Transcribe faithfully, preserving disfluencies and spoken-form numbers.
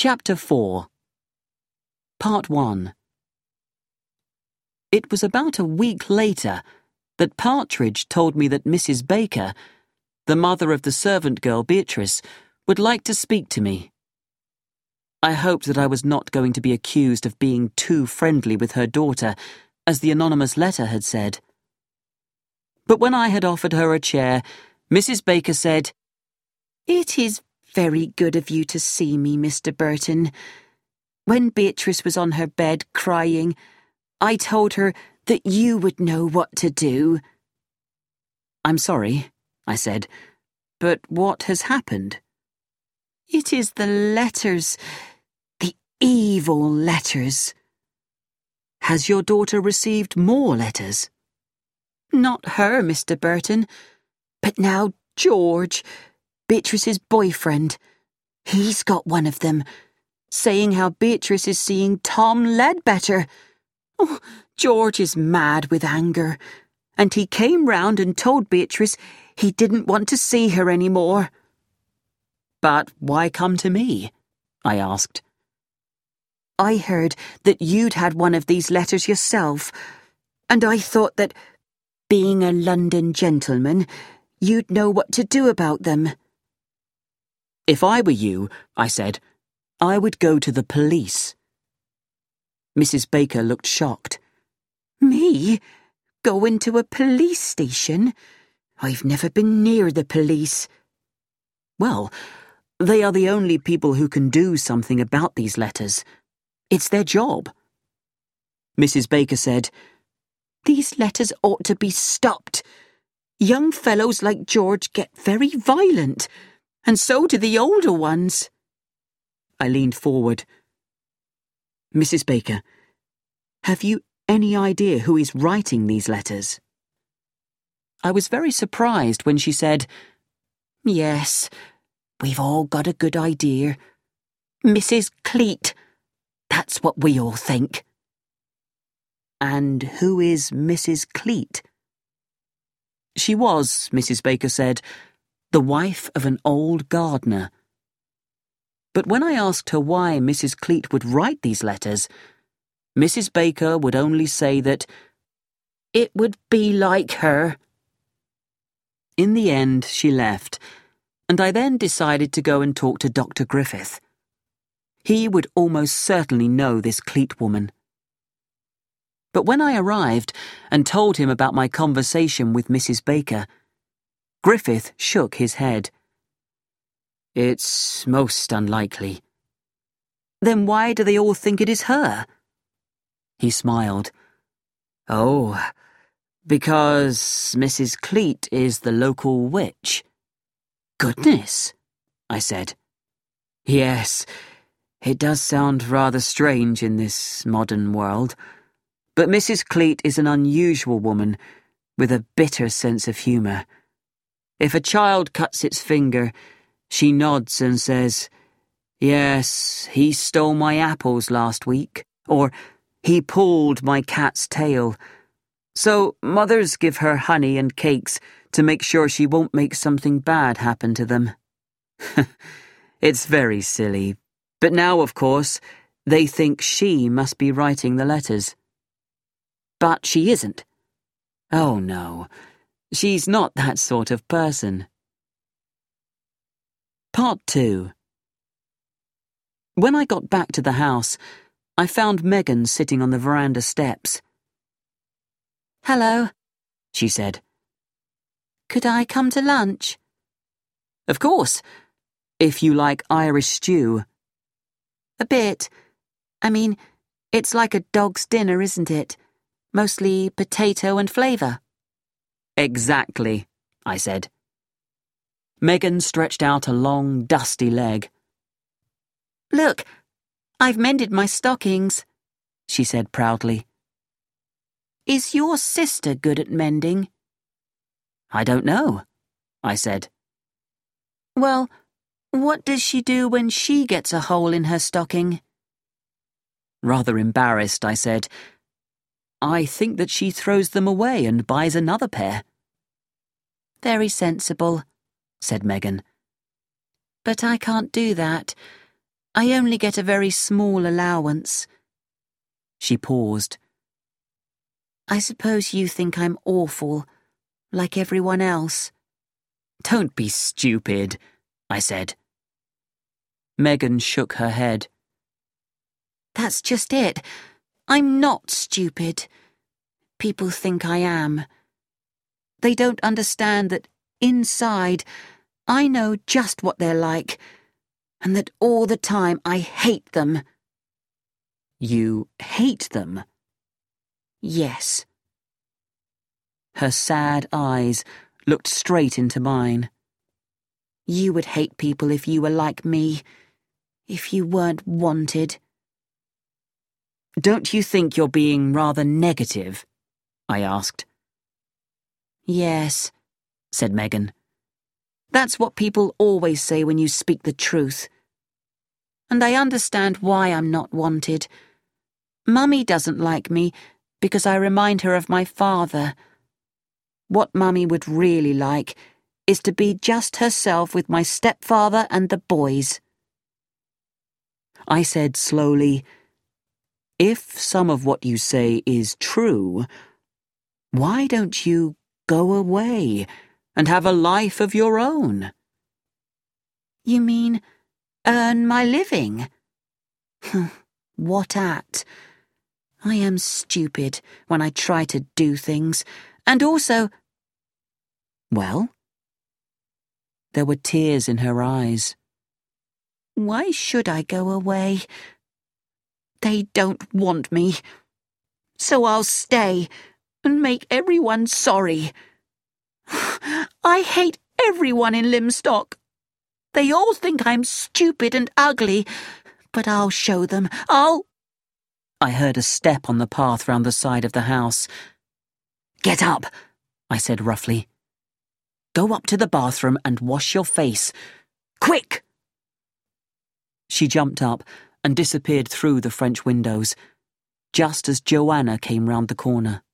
Chapter four. Part one. It was about a week later that Partridge told me that Missus Baker, the mother of the servant girl Beatrice, would like to speak to me. I hoped that I was not going to be accused of being too friendly with her daughter, as the anonymous letter had said. But when I had offered her a chair, Missus Baker said, "It is very good of you to see me, Mister Burton. When Beatrice was on her bed crying, I told her that you would know what to do." "I'm sorry," I said, "but what has happened?" "It is the letters, the evil letters." "Has your daughter received more letters?" "Not her, Mister Burton, but now George, Beatrice's boyfriend. He's got one of them, saying how Beatrice is seeing Tom Ledbetter. Oh, George is mad with anger, and he came round and told Beatrice he didn't want to see her any more." "But why come to me?" I asked. "I heard that you'd had one of these letters yourself, and I thought that, being a London gentleman, you'd know what to do about them." "If I were you," I said, "I would go to the police." Missus Baker looked shocked. "Me? Go into a police station? I've never been near the police." "Well, they are the only people who can do something about these letters. It's their job." Missus Baker said, "These letters ought to be stopped. Young fellows like George get very violent, and so do the older ones." I leaned forward. "Missus Baker, have you any idea who is writing these letters?" I was very surprised when she said, "Yes, we've all got a good idea. Missus Cleet. That's what we all think." "And who is Missus Cleet?" She was, Missus Baker said, the wife of an old gardener. But when I asked her why Missus Cleet would write these letters, Missus Baker would only say that it would be like her. In the end, she left, and I then decided to go and talk to Doctor Griffith. He would almost certainly know this Cleet woman. But when I arrived and told him about my conversation with Missus Baker, Griffith shook his head. "It's most unlikely." "Then why do they all think it is her?" He smiled. "Oh, because Missus Cleet is the local witch." "Goodness," I said. "Yes, it does sound rather strange in this modern world. But Missus Cleet is an unusual woman with a bitter sense of humour. If a child cuts its finger, she nods and says, 'Yes, he stole my apples last week,' or 'he pulled my cat's tail.' So mothers give her honey and cakes to make sure she won't make something bad happen to them." It's very silly, but now, of course, they think she must be writing the letters. But she isn't. Oh, no, she's not that sort of person. Part two. When I got back to the house, I found Megan sitting on the veranda steps. "Hello," she said. "Could I come to lunch?" "Of course, if you like Irish stew." "A bit. I mean, it's like a dog's dinner, isn't it? Mostly potato and flavour." "Exactly," I said. Megan stretched out a long, dusty leg. "Look, I've mended my stockings," she said proudly. "Is your sister good at mending?" "I don't know," I said. "Well, what does she do when she gets a hole in her stocking?" Rather embarrassed, I said, "I think that she throws them away and buys another pair." "Very sensible," said Megan. "But I can't do that. I only get a very small allowance. She paused. I suppose you think I'm awful, like everyone else. Don't be stupid, I said. Megan shook her head. That's just it. I'm not stupid. People think I am. They don't understand that inside, I know just what they're like, and that all the time I hate them. You hate them? Yes. Her sad eyes looked straight into mine. You would hate people if you were like me, if you weren't wanted. Don't you think you're being rather negative? I asked. Yes, said Megan. That's what people always say when you speak the truth. And I understand why I'm not wanted. Mummy doesn't like me because I remind her of my father. What Mummy would really like is to be just herself with my stepfather and the boys. I said slowly, if some of what you say is true, why don't you go away and have a life of your own? You mean earn my living? What at? I am stupid when I try to do things, and also... Well? There were tears in her eyes. Why should I go away? They don't want me. So I'll stay and make everyone sorry. I hate everyone in Lymstock. They all think I'm stupid and ugly, but I'll show them. I'll... I heard a step on the path round the side of the house. Get up, I said roughly. Go up to the bathroom and wash your face. Quick! She jumped up and disappeared through the French windows, just as Joanna came round the corner.